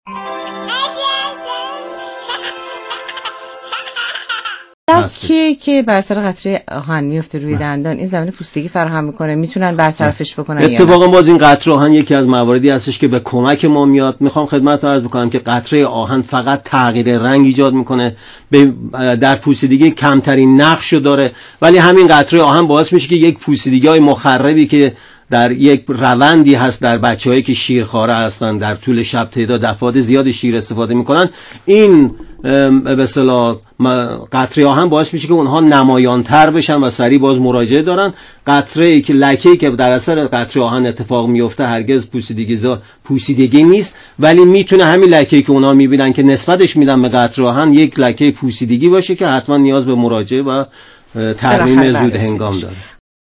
که بر سر قطره آهن میفته روی دندان، این زمینه پوستگی فراهم میکنه، میتونن برطرفش بکنن؟ اتفاقا باز این قطره آهن یکی از مواردی هستش که به کمک ما میاد. میخوام خدمت عرض بکنم که قطره آهن فقط تغییر رنگ ایجاد میکنه، در پوسیدگی کمترین نقشو داره، ولی همین قطره آهن باعث میشه که یک پوسیدگی‌های مخربی که در یک روندی هست در بچه‌هایی که شیرخواره هستن، در طول شب تعداد دفعات زیاد شیر استفاده میکنن، این به اصطلاح قطره آهن باعث میشه که اونها نمایانتر بشن و سریع باز مراجعه دارن. قطره‌ای که لکه‌ای که در اثر قطره آهن اتفاق میفته هرگز پوسیدگی نیست، ولی میتونه همین لکه‌ای که اونها میبینن که نسبتش میدن به قطره آهن یک لکه پوسیدگی باشه که حتما نیاز به مراجعه و ترمیم زود هنگام داره.